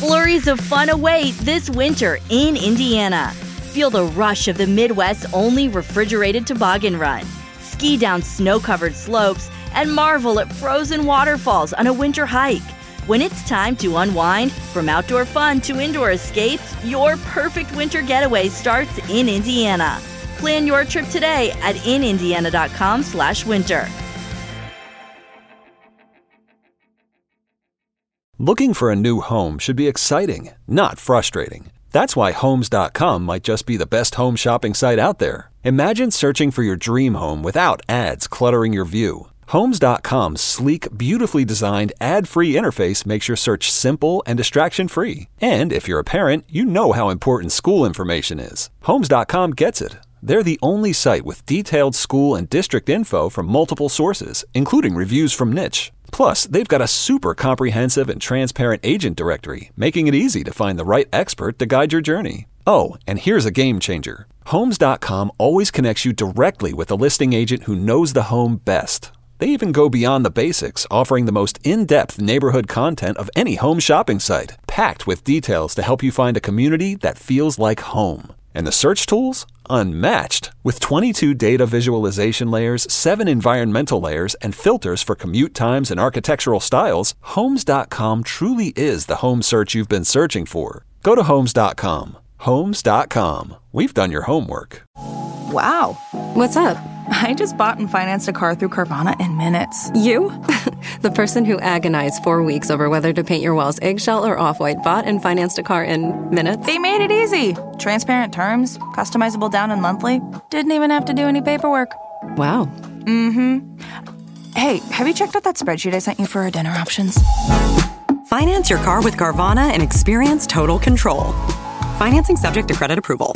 Flurries of fun await this winter in Indiana. Feel the rush of the Midwest's only refrigerated toboggan run. Ski down snow-covered slopes and marvel at frozen waterfalls on a winter hike. When it's time to unwind, from outdoor fun to indoor escapes, your perfect winter getaway starts in Indiana. Plan your trip today at inindiana.com/winter. Looking for a new home should be exciting, not frustrating. That's why Homes.com might just be the best home shopping site out there. Imagine searching for your dream home without ads cluttering your view. Homes.com's sleek, beautifully designed, ad-free interface makes your search simple and distraction-free. And if you're a parent, you know how important school information is. Homes.com gets it. They're the only site with detailed school and district info from multiple sources, including reviews from Niche. Plus, they've got a super comprehensive and transparent agent directory, making it easy to find the right expert to guide your journey. Oh, and here's a game changer. Homes.com always connects you directly with a listing agent who knows the home best. They even go beyond the basics, offering the most in-depth neighborhood content of any home shopping site, packed with details to help you find a community that feels like home. And the search tools? Unmatched. With 22 data visualization layers, 7 environmental layers, and filters for commute times and architectural styles, Homes.com truly is the home search you've been searching for. Go to Homes.com. Homes.com. We've done your homework. Wow. What's up? I just bought and financed a car through Carvana in minutes. You? The person who agonized 4 weeks over whether to paint your walls eggshell or off-white bought and financed a car in minutes? They made it easy. Transparent terms, customizable down and monthly. Didn't even have to do any paperwork. Wow. Mm-hmm. Hey, have you checked out that spreadsheet I sent you for our dinner options? Finance your car with Carvana and experience total control. Financing subject to credit approval.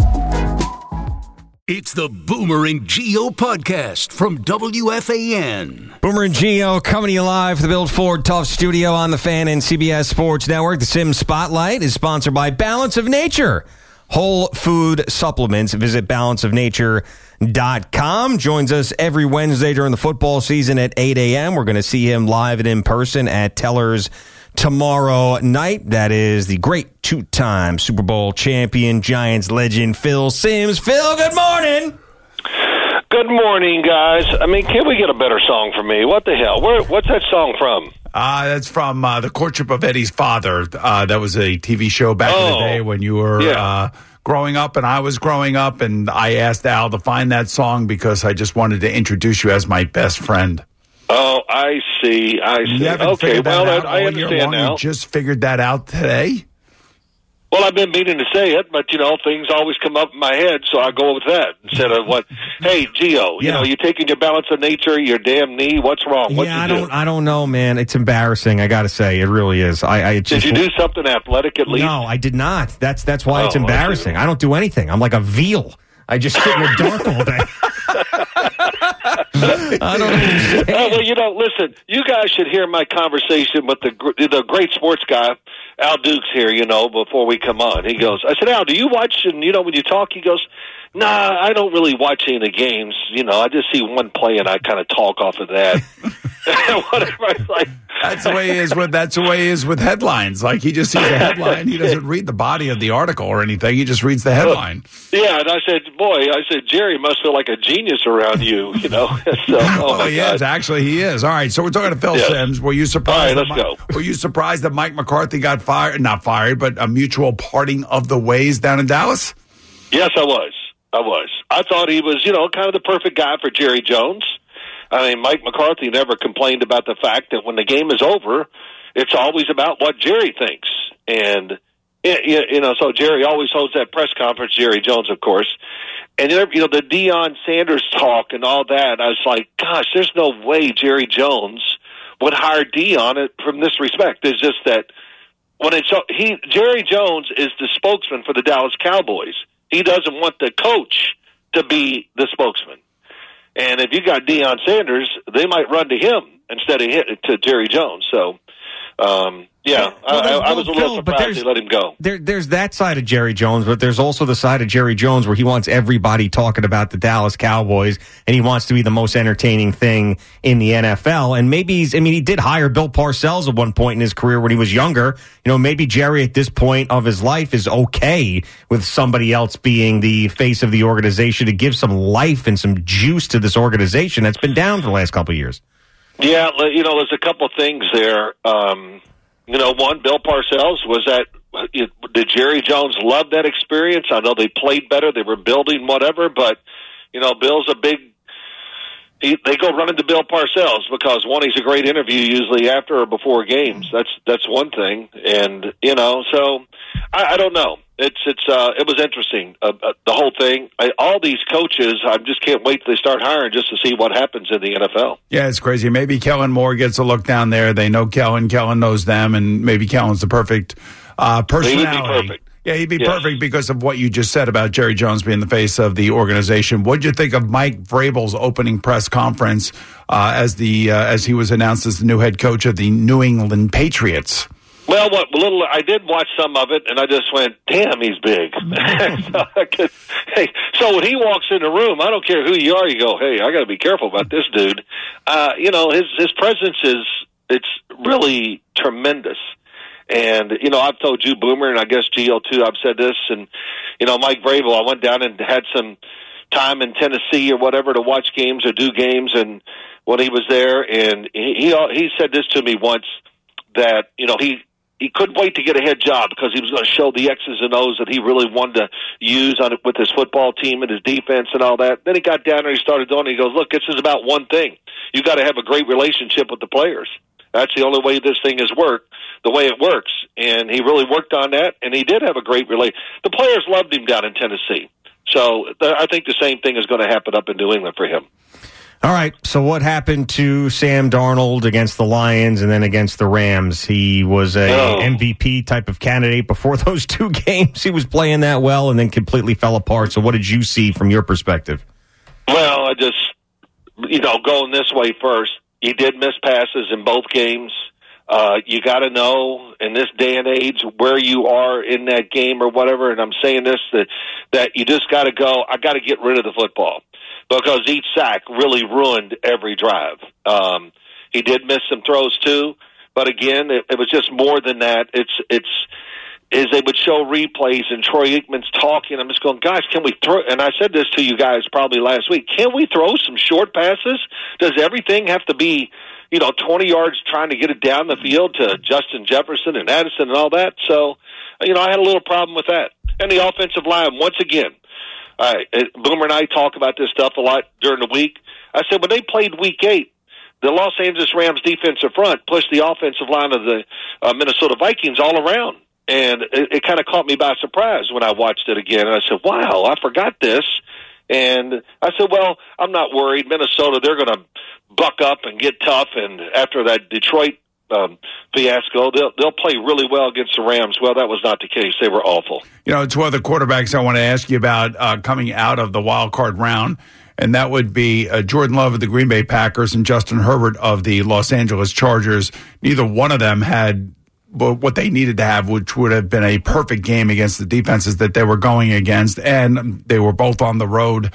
It's the Boomer and Geo podcast from WFAN. Boomer and Geo coming to you live from the Build Ford Tough Studio on the Fan and CBS Sports Network. The Sim Spotlight is sponsored by Balance of Nature. Whole food supplements. Visit balanceofnature.com. Joins us every Wednesday during the football season at 8 a.m. We're going to see him live and in person at Teller's tomorrow night. That is the great two-time Super Bowl champion, Giants legend, Phil Simms. Phil, good morning. Good morning, guys. I mean, can't we get a better song for me? What the hell? What's that song from? That's from The Courtship of Eddie's Father. That was a TV show back in the day when you were growing up and I was growing up, and I asked Al to find that song because I just wanted to introduce you as my best friend. Oh, I see. Okay, well, I understand now. You just figured that out today? Well, I've been meaning to say it, but, things always come up in my head, so I go with that instead of what, hey, Gio, you're taking your Balance of Nature, your damn knee, what's wrong? I don't know, man. It's embarrassing, I got to say. It really is. Did you do something athletic at least? No, I did not. That's why it's embarrassing. I don't do anything. I'm like a veal. I just sit in the dark all day. I don't understand. Well, listen, you guys should hear my conversation with the great sports guy, Al Dukes here, before we come on. He goes, I said, Al, do you watch, and, when you talk, he goes, nah, I don't really watch any of the games. I just see one play, and I kind of talk off of that. Whatever. It's like, That's the way he is with headlines. Like, he just sees a headline. He doesn't read the body of the article or anything. He just reads the headline. Yeah, and I said, Jerry must feel like a genius around you, So, he is. Actually, he is. All right, so we're talking to Phil Simms. Were you surprised? All right, let's go. Were you surprised that Mike McCarthy got fired? Not fired, but a mutual parting of the ways down in Dallas? Yes, I was. I thought he was, kind of the perfect guy for Jerry Jones. I mean, Mike McCarthy never complained about the fact that when the game is over, it's always about what Jerry thinks. And, so Jerry always holds that press conference, Jerry Jones, of course. And, the Deion Sanders talk and all that, I was like, gosh, there's no way Jerry Jones would hire Deion from this respect. It's just that Jerry Jones is the spokesman for the Dallas Cowboys. He doesn't want the coach to be the spokesman. And if you got Deion Sanders, they might run to him instead of to Jerry Jones. So I was a little surprised they let him go. There's that side of Jerry Jones, but there's also the side of Jerry Jones where he wants everybody talking about the Dallas Cowboys, and he wants to be the most entertaining thing in the NFL. And maybe he did hire Bill Parcells at one point in his career when he was younger. Maybe Jerry at this point of his life is okay with somebody else being the face of the organization to give some life and some juice to this organization that's been down for the last couple of years. Yeah, there's a couple of things there. One, Bill Parcells, did Jerry Jones love that experience? I know they played better, they were building whatever, but, Bill's they go running to Bill Parcells because, one, he's a great interview usually after or before games. That's one thing. And, so I don't know. It was interesting, the whole thing. All these coaches, I just can't wait till they start hiring just to see what happens in the NFL. Yeah, it's crazy. Maybe Kellen Moore gets a look down there. They know Kellen knows them, and maybe Kellen's the perfect personality. He would be perfect. Yeah, he'd be perfect because of what you just said about Jerry Jones being the face of the organization. What did you think of Mike Vrabel's opening press conference as he was announced as the new head coach of the New England Patriots? Well, I did watch some of it, and I just went, "Damn, he's big." So when he walks in the room, I don't care who you are. You go, "Hey, I got to be careful about this dude." His presence it's really tremendous. And I've told you, Boomer, and I guess Gio too. I've said this, and Mike Vrabel. I went down and had some time in Tennessee or whatever to watch games or do games, and when he was there, and he said this to me once that he couldn't wait to get a head job because he was going to show the X's and O's that he really wanted to use with his football team and his defense and all that. Then he got down there, he started doing it. He goes, "Look, this is about one thing. You got to have a great relationship with the players. That's the only way this thing has worked, the way it works." And he really worked on that, and he did have a great relationship. The players loved him down in Tennessee. So I think the same thing is going to happen up in New England for him. All right, so what happened to Sam Darnold against the Lions and then against the Rams? He was a MVP type of candidate before those two games. He was playing that well and then completely fell apart. So what did you see from your perspective? Well, I just, going this way first, he did miss passes in both games. You got to know in this day and age where you are in that game or whatever, and I'm saying this, that you just got to go, I got to get rid of the football. Because each sack really ruined every drive. He did miss some throws too, but again, it was just more than that. It's they would show replays and Troy Aikman's talking. I'm just going, guys, can we throw? And I said this to you guys probably last week. Can we throw some short passes? Does everything have to be 20 yards trying to get it down the field to Justin Jefferson and Addison and all that? So, I had a little problem with that. And the offensive line, once again. Boomer and I talk about this stuff a lot during the week. I said when they played Week 8, the Los Angeles Rams defensive front pushed the offensive line of the Minnesota Vikings all around. And it kind of caught me by surprise when I watched it again. And I said, wow, I forgot this. And I said, well, I'm not worried. Minnesota, they're going to buck up and get tough. And after that Detroit fiasco, they'll play really well against the Rams. Well, that was not the case. They were awful. Two other quarterbacks I want to ask you about coming out of the wild card round, and that would be Jordan Love of the Green Bay Packers and Justin Herbert of the Los Angeles Chargers. Neither one of them had what they needed to have, which would have been a perfect game against the defenses that they were going against, and they were both on the road.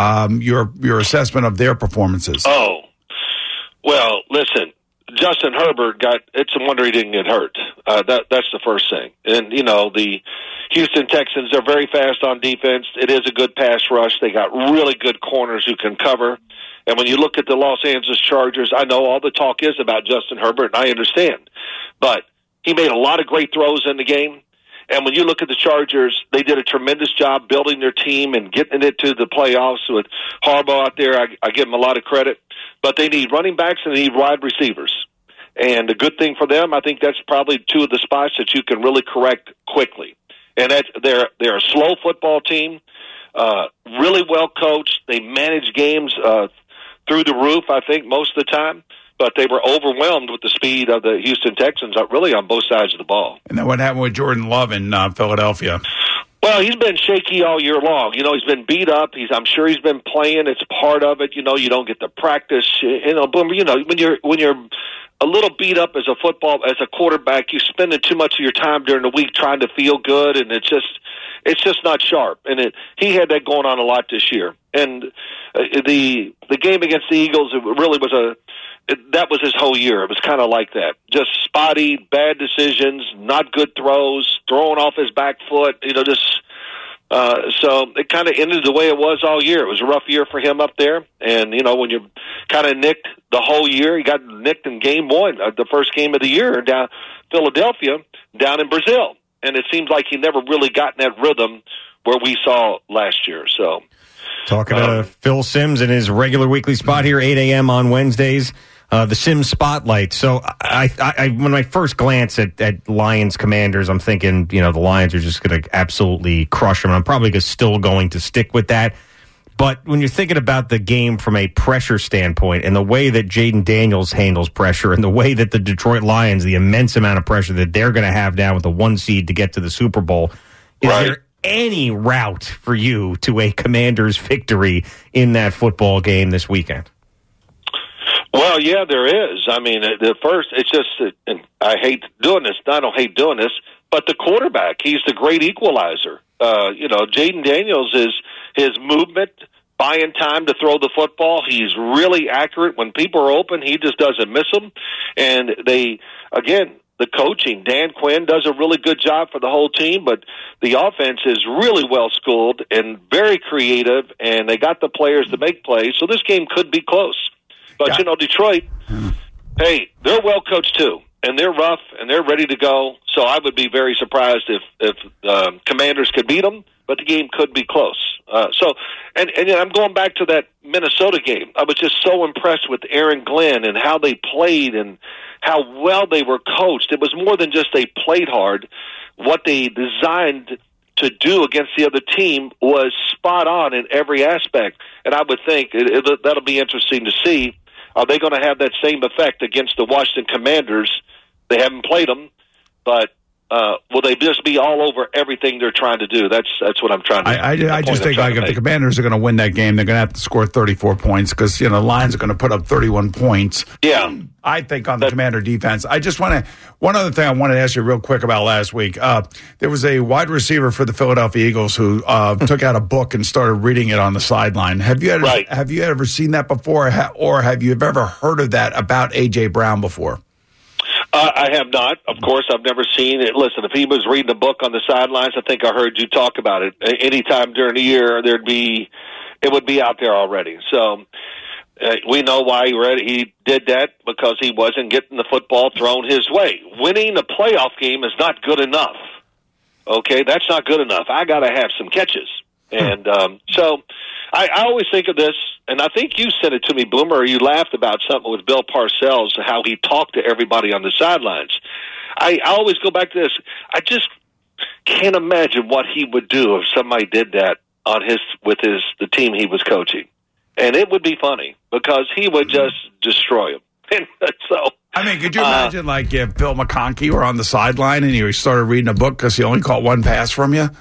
Your assessment of their performances? Oh, well, listen. Justin Herbert it's a wonder he didn't get hurt. That's the first thing. And, the Houston Texans, they're very fast on defense. It is a good pass rush. They got really good corners who can cover. And when you look at the Los Angeles Chargers, I know all the talk is about Justin Herbert, and I understand. But he made a lot of great throws in the game. And when you look at the Chargers, they did a tremendous job building their team and getting it to the playoffs with Harbaugh out there. I give them a lot of credit. But they need running backs and they need wide receivers. And the good thing for them, I think that's probably two of the spots that you can really correct quickly. And they're a slow football team, really well coached. They manage games through the roof, I think, most of the time. But they were overwhelmed with the speed of the Houston Texans, really on both sides of the ball. And then what happened with Jordan Love in Philadelphia? Well, he's been shaky all year long. He's been beat up. I'm sure he's been playing. It's part of it. You don't get the practice. Boomer, when you're a little beat up as a quarterback. You're spending too much of your time during the week trying to feel good, and it's just not sharp. And he had that going on a lot this year. And the game against the Eagles, it really was that was his whole year. It was kind of like that. Just spotty, bad decisions, not good throws, throwing off his back foot, so it kind of ended the way it was all year. It was a rough year for him up there. And, when you're kind of nicked the whole year, he got nicked in game one, the first game of the year down Philadelphia, down in Brazil. And it seems like he never really got in that rhythm where we saw last year. So, talking to Phil Simms in his regular weekly spot here, 8 a.m. on Wednesdays, the Simms Spotlight. So I when I first glance at Lions Commanders, I'm thinking, the Lions are just going to absolutely crush them. I'm probably still going to stick with that. But when you're thinking about the game from a pressure standpoint and the way that Jaden Daniels handles pressure and the way that the Detroit Lions, the immense amount of pressure that they're going to have now with the 1 seed to get to the Super Bowl, is there any route for you to a Commanders victory in that football game this weekend? Well, yeah, there is. I mean, the first, it's just, and I hate doing this. I don't hate doing this, but the quarterback, he's the great equalizer. Jaden Daniels is his movement, buying time to throw the football. He's really accurate. When people are open, he just doesn't miss them. And the coaching, Dan Quinn does a really good job for the whole team, but the offense is really well schooled and very creative, and they got the players to make plays. So this game could be close. But, Detroit, hey, they're well coached too, and they're rough, and they're ready to go. So I would be very surprised if Commanders could beat them, but the game could be close. And I'm going back to that Minnesota game. I was just so impressed with Aaron Glenn and how they played and how well they were coached. It was more than just they played hard. What they designed to do against the other team was spot on in every aspect. And I would think that'll be interesting to see. Are they going to have that same effect against the Washington Commanders? They haven't played them, but will they just be all over everything they're trying to do? That's what I'm trying to. I just think if the Commanders are going to win that game, they're going to have to score 34 points because the Lions are going to put up 31 points. Yeah, I think on the Commander defense. I just want to one other thing I wanted to ask you real quick about last week. There was a wide receiver for the Philadelphia Eagles who took out a book and started reading it on the sideline. Have you ever seen that before, or have you ever heard of that about A.J. Brown before? I have not. Of course, I've never seen it. Listen, if he was reading a book on the sidelines, I think I heard you talk about it. Anytime during the year, it would be out there already. So we know why he did that, because he wasn't getting the football thrown his way. Winning a playoff game is not good enough. Okay, that's not good enough. I got to have some catches. And so I always think of this, and I think you sent it to me, Boomer, or you laughed about something with Bill Parcells, how he talked to everybody on the sidelines. I always go back to this. I just can't imagine what he would do if somebody did that with the team he was coaching. And it would be funny, because he would just destroy him. And so, I mean, could you imagine, if Bill McConkey were on the sideline and he started reading a book because he only caught one pass from you?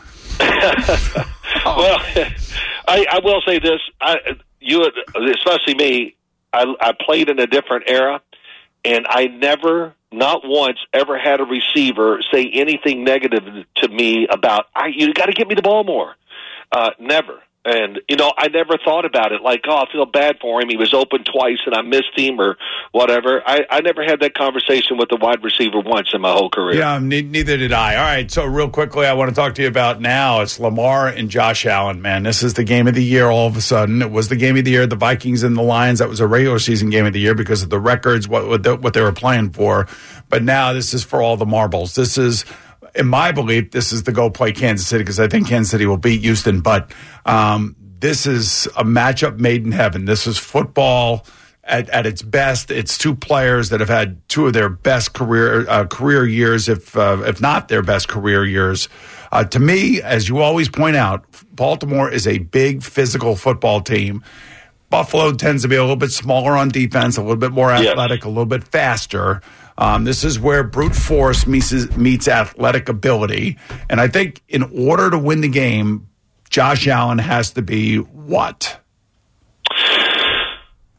Well, I will say this. Especially me, I played in a different era, and I never, not once, ever had a receiver say anything negative to me about, you got to get me the ball more. Never. And, I never thought about it like, I feel bad for him. He was open twice and I missed him or whatever. I never had that conversation with a wide receiver once in my whole career. Yeah, neither did I. All right, so real quickly, I want to talk to you about now. It's Lamar and Josh Allen, man. This is the game of the year all of a sudden. It was the game of the year, the Vikings and the Lions. That was a regular season game of the year because of the records, what they were playing for. But now this is for all the marbles. This is, in my belief, this is the go play Kansas City, because I think Kansas City will beat Houston. But this is a matchup made in heaven. This is football at its best. It's two players that have had two of their best career years, if not their best career years. To me, as you always point out, Baltimore is a big physical football team. Buffalo tends to be a little bit smaller on defense, a little bit more athletic, a little bit faster. This is where brute force meets athletic ability. And I think in order to win the game, Josh Allen has to be what?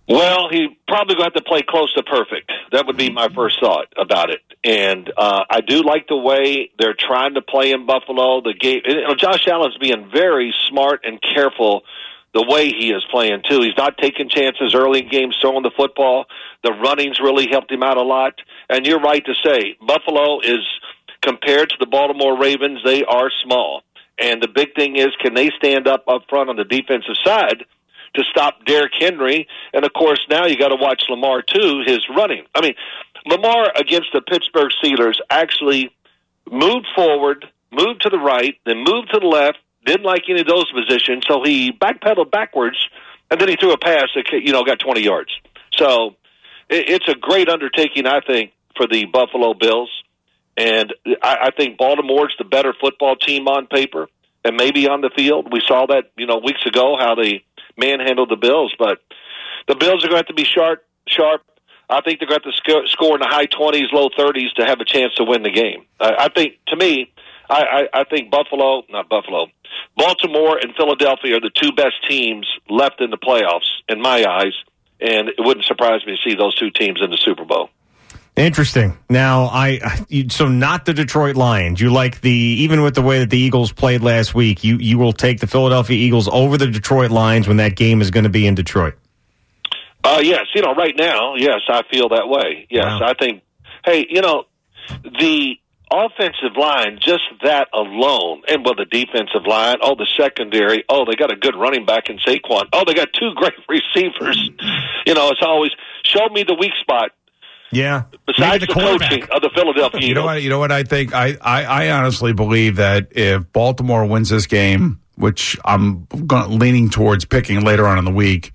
Well, he probably going to have to play close to perfect. That would be my first thought about it. And I do like the way they're trying to play in Buffalo. The game, Josh Allen's being very smart and careful the way he is playing, too. He's not taking chances early in games throwing the football. The running's really helped him out a lot. And you're right to say, Buffalo is, compared to the Baltimore Ravens, they are small. And the big thing is, can they stand up front on the defensive side to stop Derrick Henry? And, of course, now you got to watch Lamar, too, his running. I mean, Lamar against the Pittsburgh Steelers actually moved forward, moved to the right, then moved to the left, didn't like any of those positions, so he backpedaled backwards, and then he threw a pass that got 20 yards. So it's a great undertaking, I think, for the Buffalo Bills. And I think Baltimore's the better football team on paper and maybe on the field. We saw that, weeks ago, how they manhandled the Bills. But the Bills are going to have to be sharp. I think they're going to have to score in the high 20s, low 30s to have a chance to win the game. I think Baltimore and Philadelphia are the two best teams left in the playoffs, in my eyes, and it wouldn't surprise me to see those two teams in the Super Bowl. Interesting. Now, so not the Detroit Lions. You like even with the way that the Eagles played last week, you will take the Philadelphia Eagles over the Detroit Lions when that game is going to be in Detroit. Yes. Right now, yes, I feel that way. Yes, wow. I think, the offensive line, just that alone, and the defensive line, the secondary, they got a good running back in Saquon. They got two great receivers. It's always, show me the weak spot. Yeah. Besides the coaching of the Philadelphia Eagles. You know what I think? I honestly believe that if Baltimore wins this game, which I'm leaning towards picking later on in the week,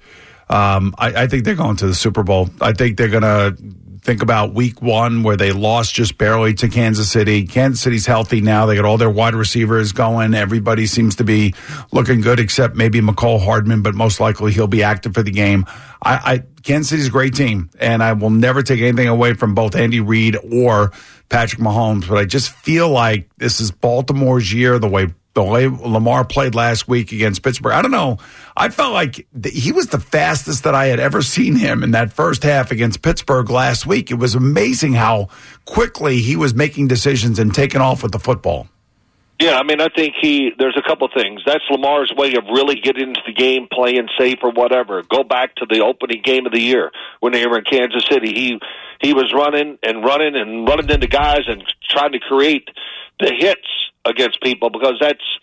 I think they're going to the Super Bowl. I think they're going to think about week one where they lost just barely to Kansas City. Kansas City's healthy now. They got all their wide receivers going. Everybody seems to be looking good except maybe McCole Hardman, but most likely he'll be active for the game. Kansas City's a great team, and I will never take anything away from both Andy Reid or Patrick Mahomes, but I just feel like this is Baltimore's year, the way Lamar played last week against Pittsburgh. I don't know. I felt like he was the fastest that I had ever seen him in that first half against Pittsburgh last week. It was amazing how quickly he was making decisions and taking off with the football. Yeah, I think there's a couple things. That's Lamar's way of really getting into the game, playing safe or whatever. Go back to the opening game of the year when they were in Kansas City. He was running into guys and trying to create the hits against people, because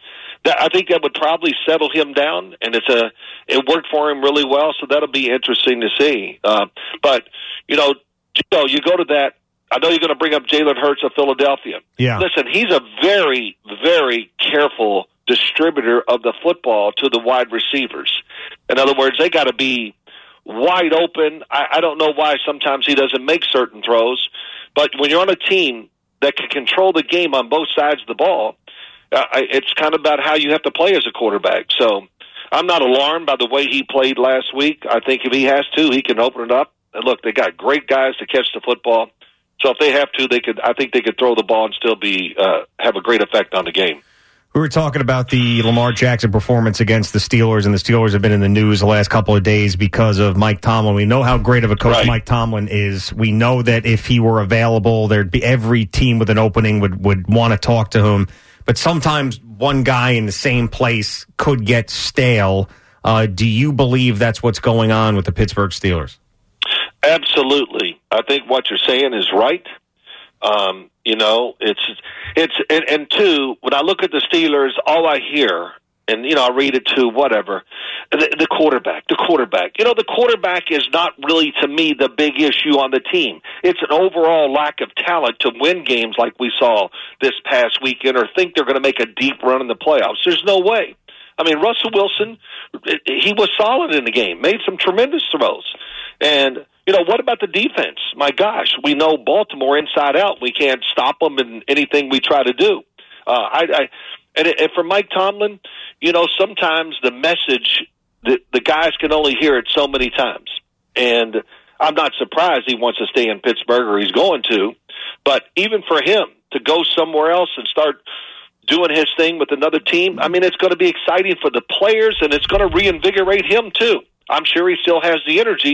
I think that would probably settle him down, and it worked for him really well. So that'll be interesting to see. But you go to that. I know you're going to bring up Jalen Hurts of Philadelphia. Yeah. Listen, he's a very, very careful distributor of the football to the wide receivers. In other words, they got to be wide open. I don't know why sometimes he doesn't make certain throws, but when you're on a team that can control the game on both sides of the ball, it's kind of about how you have to play as a quarterback. So I'm not alarmed by the way he played last week. I think if he has to, he can open it up. And look, they got great guys to catch the football. So if they have to, I think they could throw the ball and still have a great effect on the game. We were talking about the Lamar Jackson performance against the Steelers, and the Steelers have been in the news the last couple of days because of Mike Tomlin. We know how great of a coach Mike Tomlin is. We know that if he were available, there'd be every team with an opening would want to talk to him. But sometimes one guy in the same place could get stale. Do you believe that's what's going on with the Pittsburgh Steelers? Absolutely. I think what you're saying is right. And two, when I look at the Steelers, all I hear, and, I read it too, whatever, the quarterback. The quarterback is not really, to me, the big issue on the team. It's an overall lack of talent to win games like we saw this past weekend or think they're going to make a deep run in the playoffs. There's no way. Russell Wilson, he was solid in the game, made some tremendous throws. And, what about the defense? My gosh, we know Baltimore inside out. We can't stop them in anything we try to do. And for Mike Tomlin, sometimes the message, the guys can only hear it so many times. And I'm not surprised he wants to stay in Pittsburgh, or he's going to. But even for him to go somewhere else and start doing his thing with another team, it's going to be exciting for the players, and it's going to reinvigorate him too. I'm sure he still has the energy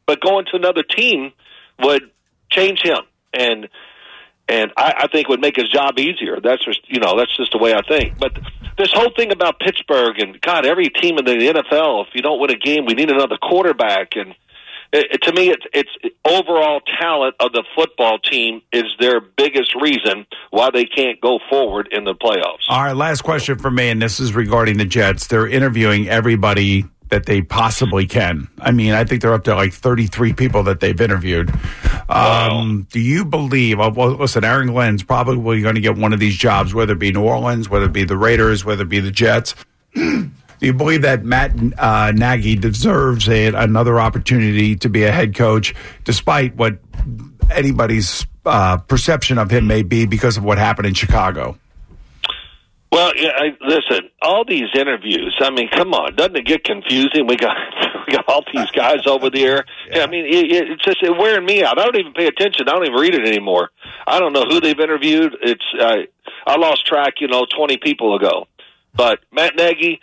but going to another team would change him, and I think would make his job easier. That's just the way I think. But this whole thing about Pittsburgh and God, every team in the NFL, if you don't win a game, we need another quarterback. And to me, it's overall talent of the football team is their biggest reason why they can't go forward in the playoffs. All right, last question for me, and this is regarding the Jets. They're interviewing everybody that they possibly can. I mean, I think they're up to like 33 people that they've interviewed. Do you believe, well, listen, Aaron Glenn's probably going to get one of these jobs, whether it be New Orleans, whether it be the Raiders, whether it be the Jets. Do you believe that Matt Nagy deserves another opportunity to be a head coach, despite what anybody's perception of him may be because of what happened in Chicago? Well, listen, all these interviews, I mean, come on, doesn't it get confusing? We got all these guys over there. Yeah. I mean, it's just wearing me out. I don't even pay attention. I don't even read it anymore. I don't know who they've interviewed. I lost track, 20 people ago. But Matt Nagy,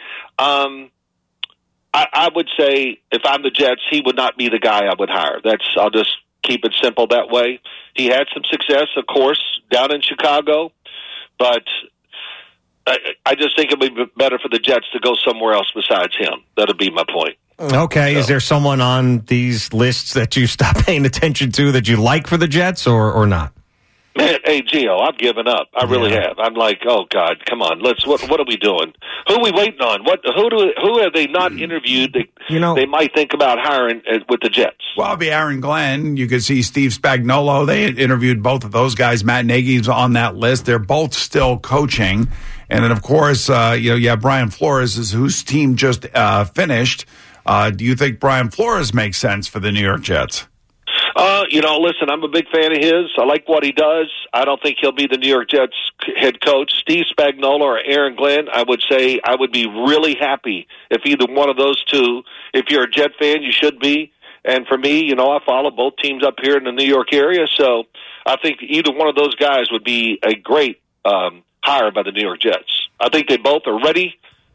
I would say if I'm the Jets, he would not be the guy I would hire. I'll just keep it simple that way. He had some success, of course, down in Chicago, but I just think it would be better for the Jets to go somewhere else besides him. That would be my point. Okay. So, is there someone on these lists that you stop paying attention to that you like for the Jets or not? Man, hey, Gio, I've given up. I really have. I'm like, oh, God, come on. What are we doing? Who are we waiting on? Who have they not interviewed that they might think about hiring with the Jets? Well, it'll be Aaron Glenn. You could see Steve Spagnuolo. They interviewed both of those guys. Matt Nagy's on that list. They're both still coaching. And then, of course, you have Brian Flores, whose team just finished. Do you think Brian Flores makes sense for the New York Jets? Listen, I'm a big fan of his. I like what he does. I don't think he'll be the New York Jets head coach. Steve Spagnuolo or Aaron Glenn, I would say I would be really happy if either one of those two, if you're a Jet fan, you should be. And for me, I follow both teams up here in the New York area, so I think either one of those guys would be a great hire by the New York Jets. I think they both are ready.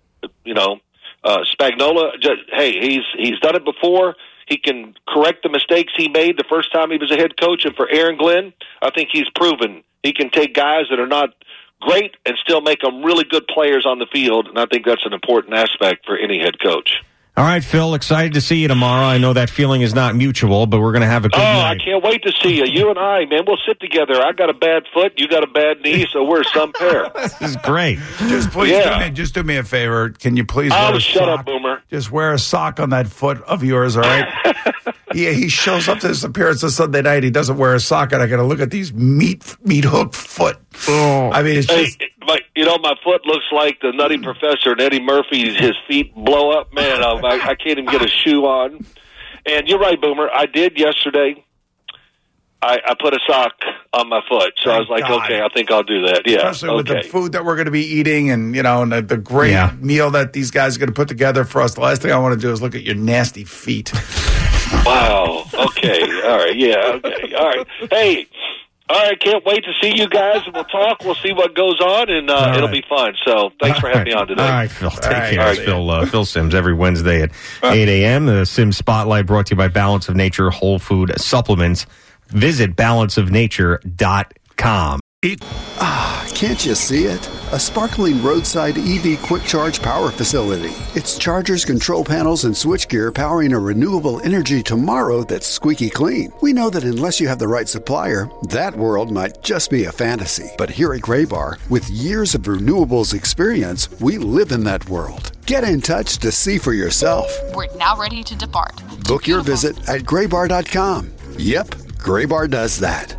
Spagnuolo, he's done it before. He can correct the mistakes he made the first time he was a head coach. And for Aaron Glenn, I think he's proven he can take guys that are not great and still make them really good players on the field. And I think that's an important aspect for any head coach. All right, Phil, excited to see you tomorrow. I know that feeling is not mutual, but we're going to have a good night. I can't wait to see you. You and I, man, we'll sit together. I got a bad foot, you got a bad knee, so we're some pair. This is great. Just do me a favor. Can you please wear a sock? Shut up, Boomer. Just wear a sock on that foot of yours, all right? He shows up to his appearance on Sunday night. He doesn't wear a sock, and I got to look at these meat hook foot. I mean, it's just... my foot looks like the Nutty Professor and Eddie Murphy's. His feet blow up. Man, I can't even get a shoe on. And you're right, Boomer. I did yesterday. I put a sock on my foot. So I was like, okay, I think I'll do that. Yeah, especially with the food that we're going to be eating and, and the great meal that these guys are going to put together for us. The last thing I want to do is look at your nasty feet. Wow. Okay. All right. Yeah. Okay. All right. Hey. All right, can't wait to see you guys, and we'll talk. We'll see what goes on, and it'll be fun. So thanks for having me on today. All right, Phil. Take care. Phil Simms every Wednesday at 8 a.m. The Simms Spotlight brought to you by Balance of Nature Whole Food Supplements. Visit balanceofnature.com. Can't you see it? A sparkling roadside EV quick charge power facility. It's chargers, control panels, and switchgear powering a renewable energy tomorrow that's squeaky clean. We know that unless you have the right supplier, that world might just be a fantasy. But here at Graybar, with years of renewables experience, we live in that world. Get in touch to see for yourself. We're now ready to depart. Book your visit at graybar.com. Yep, Graybar does that.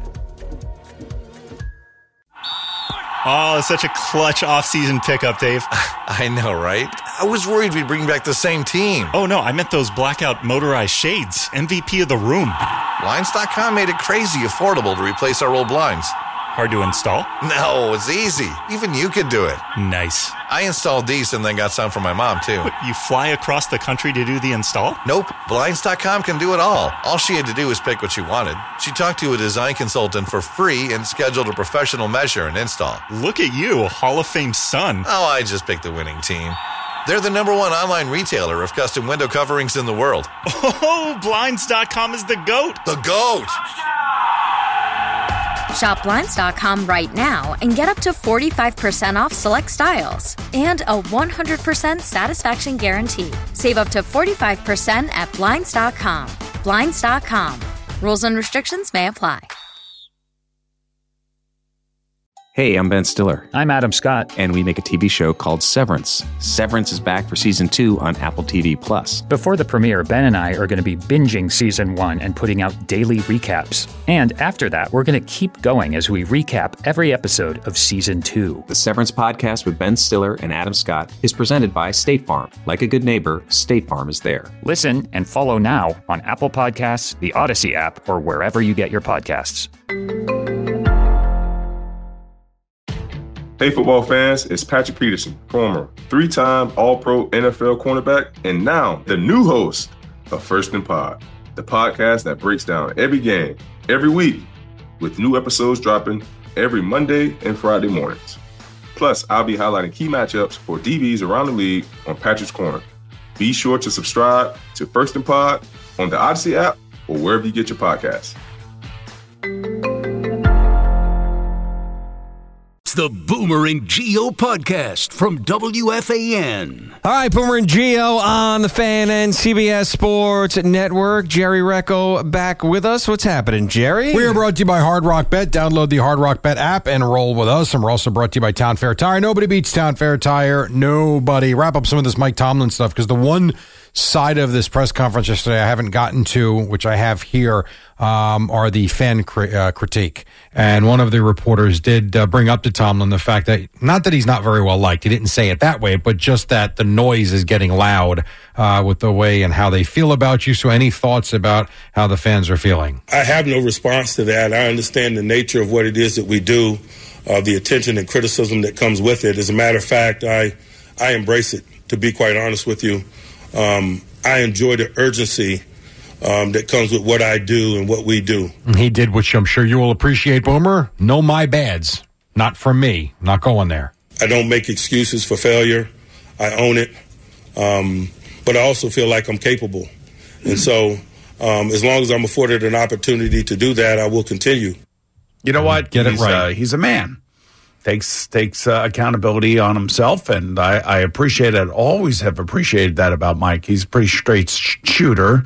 Oh, it's such a clutch off-season pickup, Dave. I know, right? I was worried we'd bring back the same team. Oh, no, I meant those blackout motorized shades. MVP of the room. Blinds.com made it crazy affordable to replace our old blinds. Hard to install? No, it's easy. Even you could do it. Nice. I installed these and then got some for my mom, too. What, you fly across the country to do the install? Nope. Blinds.com can do it all. All she had to do was pick what she wanted. She talked to a design consultant for free and scheduled a professional measure and install. Look at you, a Hall of Fame son. Oh, I just picked the winning team. They're the #1 online retailer of custom window coverings in the world. Oh, Blinds.com is the GOAT. The GOAT! Shop Blinds.com right now and get up to 45% off select styles and a 100% satisfaction guarantee. Save up to 45% at Blinds.com. Blinds.com. Rules and restrictions may apply. Hey, I'm Ben Stiller. I'm Adam Scott. And we make a TV show called Severance. Severance is back for Season 2 on Apple TV+. Before the premiere, Ben and I are going to be binging Season 1 and putting out daily recaps. And after that, we're going to keep going as we recap every episode of Season 2. The Severance podcast with Ben Stiller and Adam Scott is presented by State Farm. Like a good neighbor, State Farm is there. Listen and follow now on Apple Podcasts, the Odyssey app, or wherever you get your podcasts. Hey football fans, it's Patrick Peterson, former 3-time All-Pro NFL cornerback, and now the new host of First and Pod, the podcast that breaks down every game, every week, with new episodes dropping every Monday and Friday mornings. Plus, I'll be highlighting key matchups for DBs around the league on Patrick's Corner. Be sure to subscribe to First and Pod on the Odyssey app or wherever you get your podcasts. The Boomer and Geo podcast from WFAN. All right, Boomer and Geo on the Fan and CBS Sports Network. Jerry Recco back with us. What's happening, Jerry? We are brought to you by Hard Rock Bet. Download the Hard Rock Bet app and roll with us. And we're also brought to you by Town Fair Tire. Nobody beats Town Fair Tire. Nobody. Wrap up some of this Mike Tomlin stuff, because the one side of this press conference yesterday I haven't gotten to, which I have here, are the fan critique. And one of the reporters did bring up to Tomlin the fact that, not that he's not very well liked, he didn't say it that way, but just that the noise is getting loud with the way and how they feel about you. So any thoughts about how the fans are feeling? I have no response to that. I understand the nature of what it is that we do, the attention and criticism that comes with it. As a matter of fact, I embrace it, to be quite honest with you. I enjoy the urgency that comes with what I do and what we do. He did, which I'm sure you will appreciate, Boomer. No my bads. Not from me. Not going there. I don't make excuses for failure. I own it. But I also feel like I'm capable. And so as long as I'm afforded an opportunity to do that, I will continue. You know what? Get it right. He's a man. Takes accountability on himself, and I appreciate it. Always have appreciated that about Mike. He's a pretty straight shooter.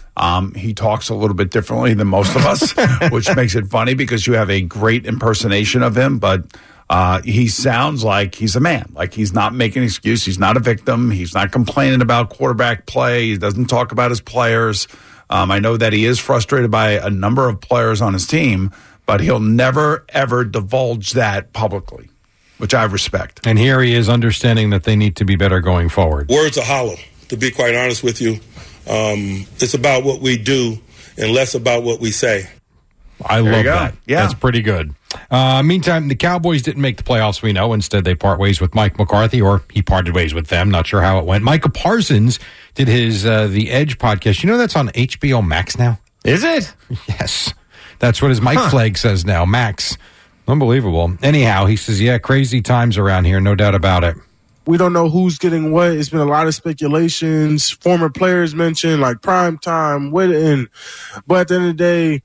He talks a little bit differently than most of us, which makes it funny because you have a great impersonation of him, but he sounds like he's a man. Like he's not making an excuse. He's not a victim. He's not complaining about quarterback play. He doesn't talk about his players. I know that he is frustrated by a number of players on his team, but he'll never, ever divulge that publicly, which I respect. And here he is understanding that they need to be better going forward. Words are hollow, to be quite honest with you. It's about what we do and less about what we say. I love that. Yeah. That's pretty good. Meantime, the Cowboys didn't make the playoffs, we know. Instead, they part ways with Mike McCarthy, or he parted ways with them. Not sure how it went. Micah Parsons did his The Edge podcast. You know that's on HBO Max now? Is it? Yes. That's what his Mike flag says now, Max. Unbelievable. Anyhow, he says, yeah, crazy times around here, no doubt about it. We don't know who's getting what. It's been a lot of speculations. Former players mentioned, like prime time, Witten. But at the end of the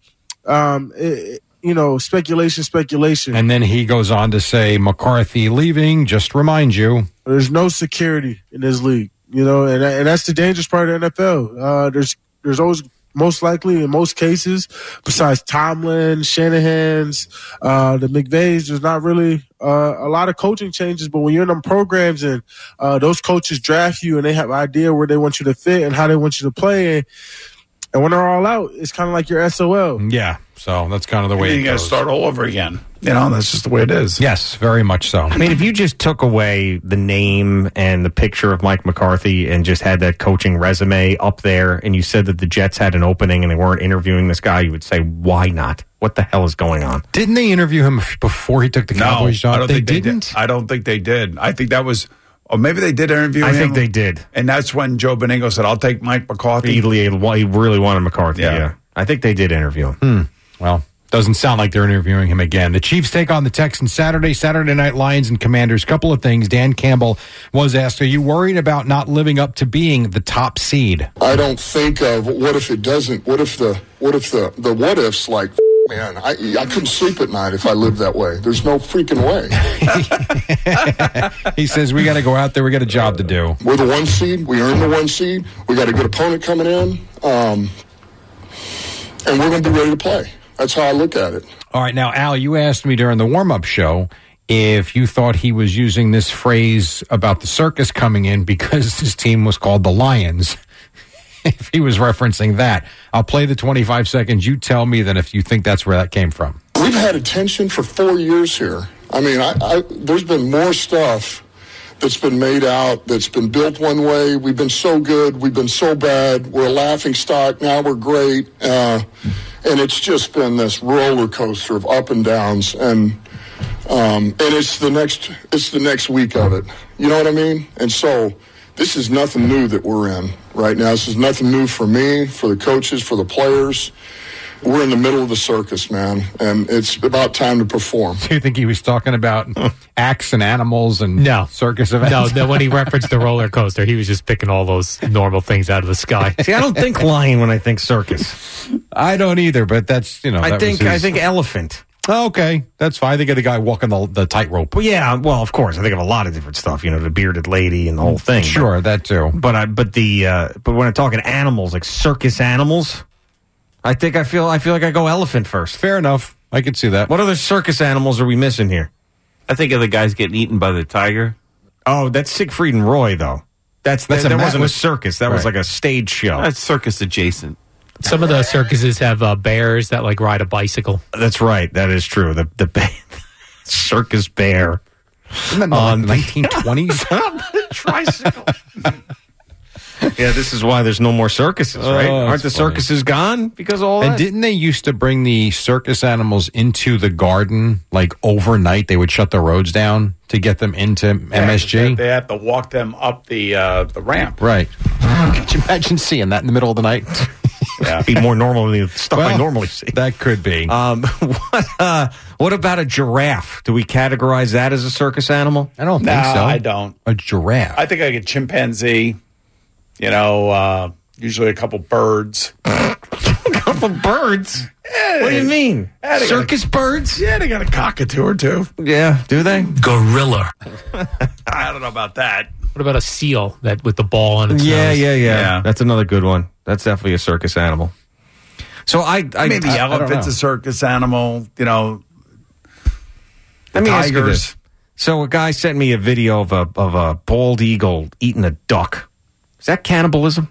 day, speculation. And then he goes on to say, McCarthy leaving, just remind you. There's no security in this league, and that's the dangerous part of the NFL. There's always, most likely in most cases, besides Tomlin, Shanahan's, the McVays, there's not really a lot of coaching changes. But when you're in them programs and those coaches draft you and they have an idea where they want you to fit and how they want you to play, and when they're all out, it's kind of like your SOL. Yeah, so that's kind of the way it goes. You got to start all over again. That's just the way it is. Yes, very much so. I mean, if you just took away the name and the picture of Mike McCarthy and just had that coaching resume up there, and you said that the Jets had an opening and they weren't interviewing this guy, you would say, why not? What the hell is going on? Didn't they interview him before he took the Cowboys job? I don't think they did. I don't think they did. I think that was... Or maybe they did interview him. I think they did. And that's when Joe Beningo said, I'll take Mike McCarthy. He really wanted McCarthy, yeah. I think they did interview him. Well, Doesn't sound like they're interviewing him again. The Chiefs take on the Texans Saturday night, Lions and Commanders. Couple of things. Dan Campbell was asked, are you worried about not living up to being the top seed? I don't think of what if it doesn't, what if the what ifs like, man, I couldn't sleep at night if I lived that way. There's no freaking way. He says, we got to go out there. We got a job to do. We're the 1 seed. We earned the 1 seed. We got a good opponent coming in. And we're going to be ready to play. That's how I look at it. All right. Now, Al, you asked me during the warm-up show if you thought he was using this phrase about the circus coming in because his team was called the Lions. If he was referencing that. I'll play the 25 seconds. You tell me then if you think that's where that came from. We've had attention for 4 years here. I mean, there's been more stuff that's been made out, that's been built one way. We've been so good. We've been so bad. We're a laughing stock. Now we're great. And it's just been this roller coaster of up and downs. And it's the next week of it. You know what I mean? And so this is nothing new that we're in right now. This is nothing new for me, for the coaches, for the players. We're in the middle of the circus, man, and it's about time to perform. Do you think he was talking about acts and animals and circus events? No, when he referenced the roller coaster, he was just picking all those normal things out of the sky. See, I don't think lion when I think circus. I don't either, but that's, I think elephant. Oh, okay, that's fine. I think of the guy walking the tightrope. Well, yeah, of course. I think of a lot of different stuff. The bearded lady and the whole thing. Sure, that too. But when I'm talking animals, like circus animals, I feel like I go elephant first. Fair enough. I could see that. What other circus animals are we missing here? I think of the guys getting eaten by the tiger. Oh, that's Siegfried and Roy, though. That wasn't a circus. That was like a stage show. That's circus adjacent. Some of the circuses have bears that ride a bicycle. That's right. That is true. The circus bear. Isn't that the 1920s? The tricycle. Yeah, this is why there's no more circuses, right? Aren't the circuses gone because of all that? And didn't they used to bring the circus animals into the garden, overnight? They would shut the roads down to get them into MSG? They have to walk them up the ramp. Right. Could you imagine seeing that in the middle of the night? Yeah, be more normal than the stuff I normally see. That could be. What about a giraffe? Do we categorize that as a circus animal? I don't think so. I don't. A giraffe. I think like a chimpanzee. Usually a couple birds. A couple birds? Yeah, what do you mean? Circus birds? Yeah, they got a cockatoo or two. Yeah, do they? Gorilla. I don't know about that. What about a seal with the ball on its nose? Yeah. That's another good one. That's definitely a circus animal. So maybe the elephant's a circus animal. Let me ask you this. So a guy sent me a video of a bald eagle eating a duck. Is that cannibalism?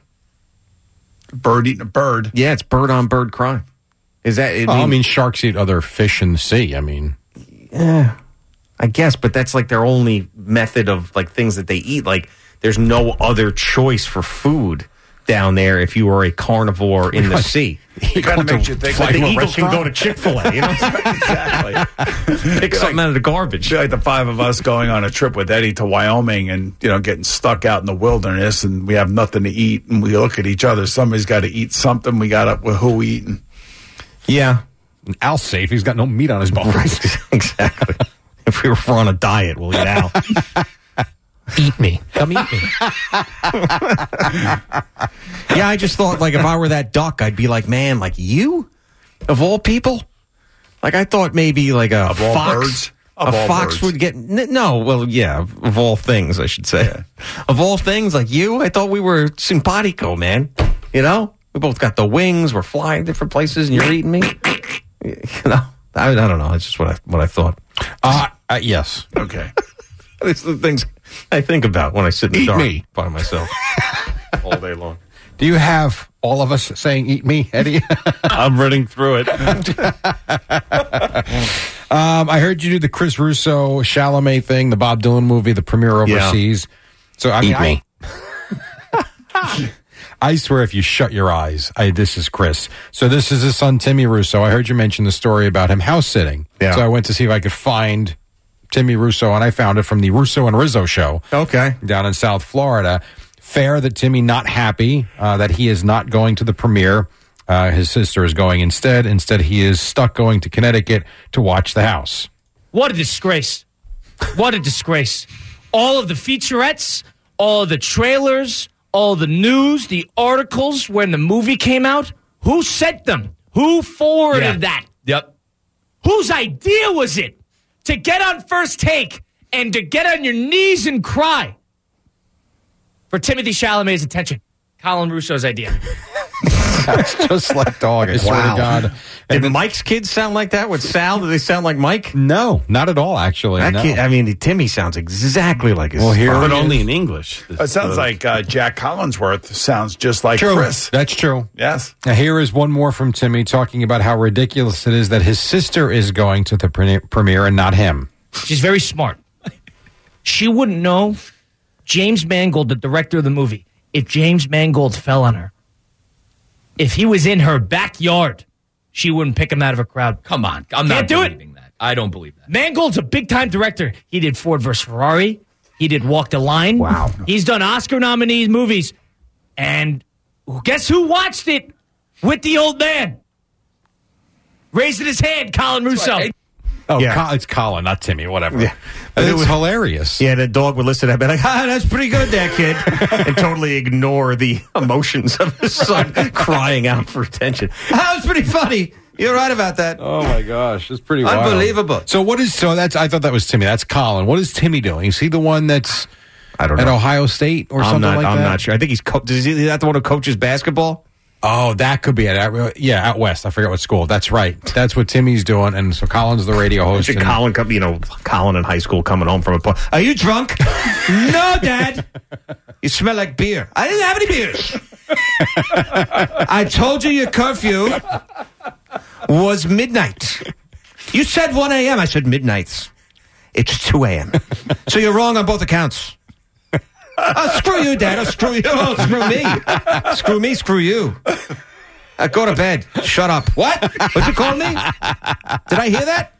Bird eating a bird? Yeah, it's bird on bird crime. Is that? Sharks eat other fish in the sea. Yeah, I guess, but that's their only method of things that they eat. There's no other choice for food down there if you are a carnivore in the sea. It kind of makes you think the eagle can go to Chick-fil-A. Exactly. Pick something out of the garbage. Like the five of us going on a trip with Eddie to Wyoming and getting stuck out in the wilderness and we have nothing to eat and we look at each other. Somebody's got to eat something. We got up with who we eating. Yeah. Al's safe. He's got no meat on his bones. Exactly. If we were on a diet, we'll eat Al. Eat me. Come eat me. Yeah, I just thought, if I were that duck, I'd be man, you? Of all people? I thought maybe a of all fox. Birds? Of a all fox birds. would get... No, well, yeah, of all things, I should say. Yeah. Of all things, you? I thought we were simpatico, man. We both got the wings, we're flying different places, and you're eating me? I don't know. It's just what I thought. Yes. Okay. These are the things I think about when I sit in the Eat dark me. by myself all day long. Do you have all of us saying "eat me," Eddie? I'm running through it. I heard you do the Chris Russo Chalamet thing, the Bob Dylan movie, the premiere overseas. So Eat me. I swear, if you shut your eyes, this is Chris. So this is his son, Timmy Russo. I heard you mention the story about him house sitting. Yeah. So I went to see if I could find Timmy Russo, and I found it from the Russo and Rizzo show. Okay. Down in South Florida. Fair that Timmy not happy that he is not going to the premiere. His sister is going instead. Instead, he is stuck going to Connecticut to watch the house. What a disgrace. What a disgrace. All of the featurettes, all of the trailers, all the news, the articles when the movie came out. Who sent them? Who forwarded that? Yep. Whose idea was it to get on First Take and to get on your knees and cry for Timothée Chalamet's attention? Colin Russo's idea. That's just like dog. I swear to God. Did Mike's kids sound like that with Sal? Do they sound like Mike? No, not at all, actually. That no. kid, I mean, Timmy sounds exactly like his but only in English. It sounds like Jack Collinsworth sounds just like True. Chris. That's true. Yes. Now, here is one more from Timmy talking about how ridiculous it is that his sister is going to the premiere and not him. She's very smart. She wouldn't know James Mangold, the director of the movie, if James Mangold fell on her. If he was in her backyard, she wouldn't pick him out of a crowd. Come on. I'm not believing that. I don't believe that. Mangold's a big-time director. He did Ford vs. Ferrari. He did Walk the Line. Wow. He's done Oscar-nominated movies. And guess who watched it with the old man? Raising his hand, Colin Russo. Oh, Yeah. it's Colin, not Timmy, whatever. Yeah. It was hilarious. Yeah, the dog would listen to that and be like, that's pretty good there, kid. And totally ignore the emotions of his son crying out for attention. That was pretty funny. You're right about that. Oh, my gosh. It's pretty wild. Unbelievable. I thought that was Timmy. That's Colin. What is Timmy doing? Is he the one that's I don't know. at Ohio State or something like that? I'm not sure. I think he's is he that the one who coaches basketball? Oh, that could be it. Out west. I forget what school. That's right. That's what Timmy's doing. And so Colin's the radio host. Colin in high school coming home from a party. Are you drunk? No, Dad. You smell like beer. I didn't have any beers. I told you your curfew was midnight. You said 1 a.m. I said midnights. It's 2 a.m. So you're wrong on both accounts. Screw you, Dad. Screw you. Screw me. Screw me. Screw you. Go to bed. Shut up. What? What you call me? Did I hear that?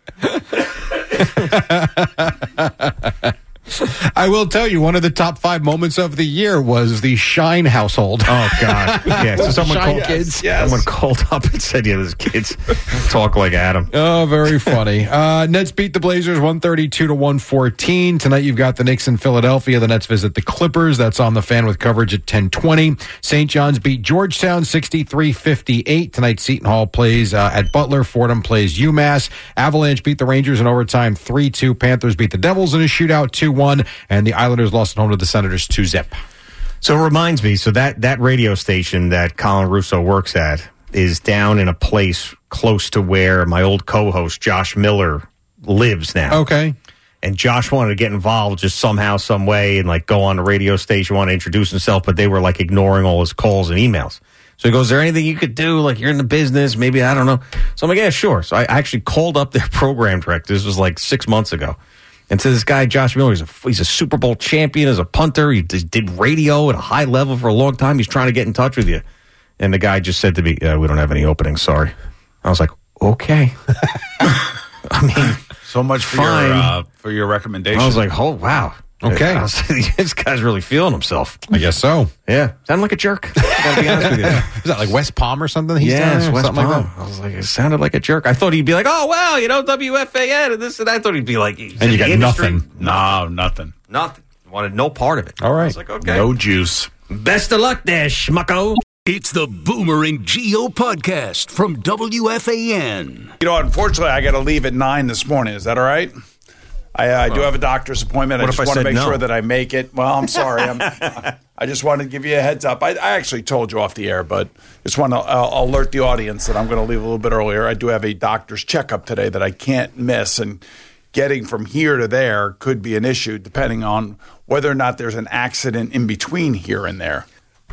I will tell you, one of the top 5 moments of the year was the Shine household. Oh, God. Yeah, so someone called up and said, yeah, those kids talk like Adam. Oh, very funny. Nets beat the Blazers 132-114. Tonight you've got the Knicks in Philadelphia. The Nets visit the Clippers. That's on the Fan with coverage at 10:20. St. John's beat Georgetown 63-58. Tonight Seton Hall plays at Butler. Fordham plays UMass. Avalanche beat the Rangers in overtime 3-2. Panthers beat the Devils in a shootout 2-1. And the Islanders lost at home to the Senators 2-0. So it reminds me, so that radio station that Colin Russo works at is down in a place close to where my old co-host Josh Miller lives now. Okay. And Josh wanted to get involved just somehow, some way, and like go on the radio station, want to introduce himself, but they were like ignoring all his calls and emails. So he goes, is there anything you could do? Like, you're in the business, maybe, I don't know. So I'm like, yeah, sure. So I actually called up their program director. This was like 6 months ago. And to this guy, Josh Miller, he's a Super Bowl champion as a punter. He did radio at a high level for a long time. He's trying to get in touch with you. And the guy just said to me, we don't have any openings, sorry. I was like, okay. I mean, so much for your recommendation. I was like, oh, wow. Okay. This guy's really feeling himself. I guess so. Yeah. Sounded like a jerk. Gotta be honest with you. Is that like West Palm or something? Yeah, West Palm. Like I was like, it sounded like a jerk. I thought he'd be like, oh, wow, WFAN and this and that. I thought he'd be like, and you got nothing. No, nothing. Nothing. Wanted no part of it. All right. I was like, okay. No juice. Best of luck there, schmucko. It's the Boomer and Geo podcast from WFAN. You know, unfortunately, I got to leave at 9 this morning. Is that all right? I do have a doctor's appointment. I just want to make sure that I make it. Well, I'm sorry. I just wanted to give you a heads up. I actually told you off the air, but just want to alert the audience that I'm going to leave a little bit earlier. I do have a doctor's checkup today that I can't miss, and getting from here to there could be an issue depending on whether or not there's an accident in between here and there.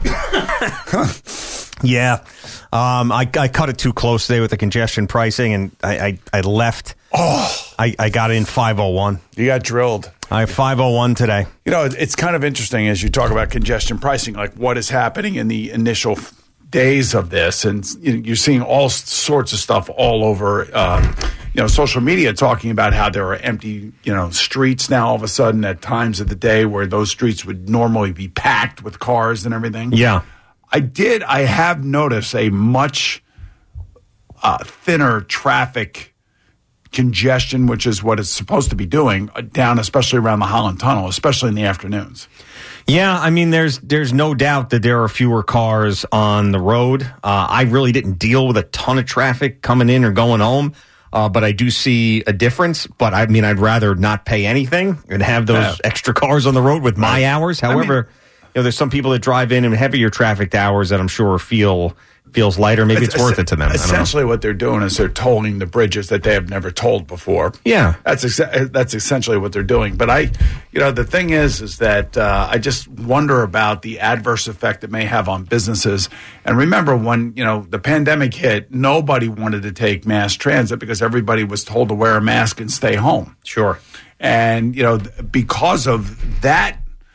Yeah. I cut it too close today with the congestion pricing, and I left. I got in 501. You got drilled. I have 501 today. You know, it's kind of interesting as you talk about congestion pricing, like what is happening in the initial days of this. And you're seeing all sorts of stuff all over, social media talking about how there are empty, streets now all of a sudden at times of the day where those streets would normally be packed with cars and everything. Yeah. I have noticed a much thinner traffic congestion, which is what it's supposed to be doing, down especially around the Holland Tunnel, especially in the afternoons. Yeah, I mean, there's no doubt that there are fewer cars on the road. I really didn't deal with a ton of traffic coming in or going home, but I do see a difference. But I mean, I'd rather not pay anything and have those extra cars on the road with my hours. However, there's some people that drive in heavier traffic hours that I'm sure feels lighter. Maybe it's worth it to them. Essentially, what they're doing is they're tolling the bridges that they have never tolled before. Yeah, that's essentially what they're doing. But the thing is that I just wonder about the adverse effect it may have on businesses. And remember, when the pandemic hit, nobody wanted to take mass transit because everybody was told to wear a mask and stay home. Sure. And because of that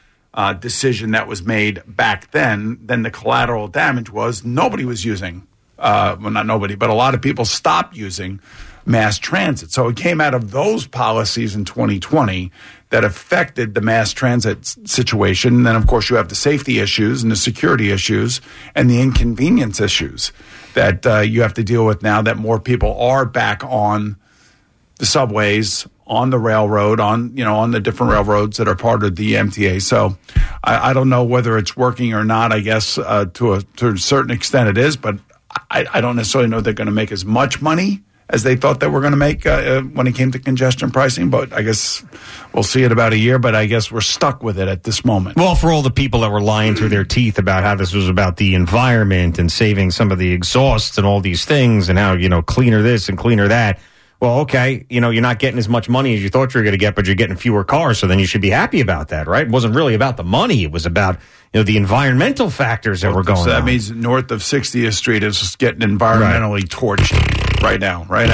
decision that was made back then the collateral damage was nobody was using, well, not nobody, but a lot of people stopped using mass transit. So it came out of those policies in 2020 that affected the mass transit situation. And then, of course, you have the safety issues and the security issues and the inconvenience issues that you have to deal with now that more people are back on the subways, on the railroad, on the different railroads that are part of the MTA. So I don't know whether it's working or not. I guess to a certain extent it is, but I don't necessarily know they're going to make as much money as they thought they were going to make when it came to congestion pricing. But I guess we'll see it about a year, but I guess we're stuck with it at this moment. Well, for all the people that were lying through their teeth about how this was about the environment and saving some of the exhausts and all these things and how, cleaner this and cleaner that. Well, okay, you're not getting as much money as you thought you were going to get, but you're getting fewer cars, so then you should be happy about that, right? It wasn't really about the money. It was about, the environmental factors that were going on. So that means north of 60th Street is just getting environmentally torched right now, right?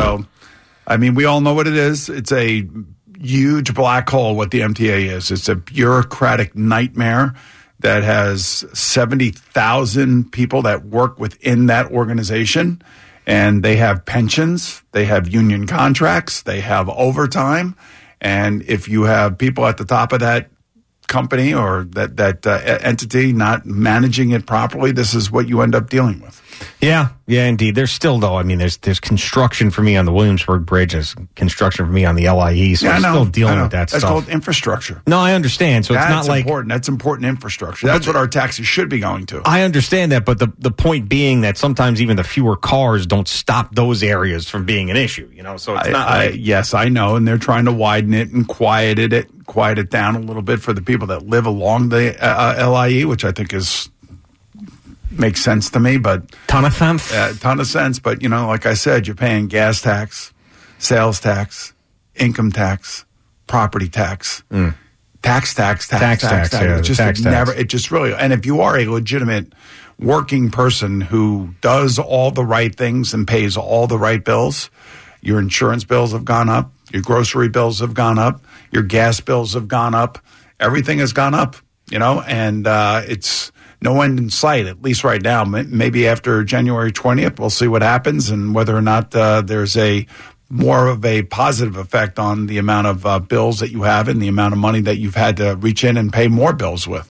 We all know what it is. It's a huge black hole, what the MTA is. It's a bureaucratic nightmare that has 70,000 people that work within that organization. And they have pensions, they have union contracts, they have overtime. And if you have people at the top of that company or that entity not managing it properly, this is what you end up dealing with. Yeah, indeed. There's still, though, there's construction for me on the Williamsburg Bridge. There's construction for me on the LIE. So I'm still dealing with that stuff. That's called infrastructure. No, I understand. So it's not like important. That's important infrastructure. That's what our taxes should be going to. I understand that, but the point being that sometimes even the fewer cars don't stop those areas from being an issue. So it's not yes, I know, and they're trying to widen it and quiet it down a little bit for the people that live along the LIE, which I think makes sense to me, but ton of sense. But like I said, you're paying gas tax, sales tax, income tax, property tax, tax. It just really. And if you are a legitimate working person who does all the right things and pays all the right bills, your insurance bills have gone up, your grocery bills have gone up, your gas bills have gone up, everything has gone up. And it's no end in sight, at least right now. Maybe after January 20th, we'll see what happens and whether or not there's more of a positive effect on the amount of bills that you have and the amount of money that you've had to reach in and pay more bills with.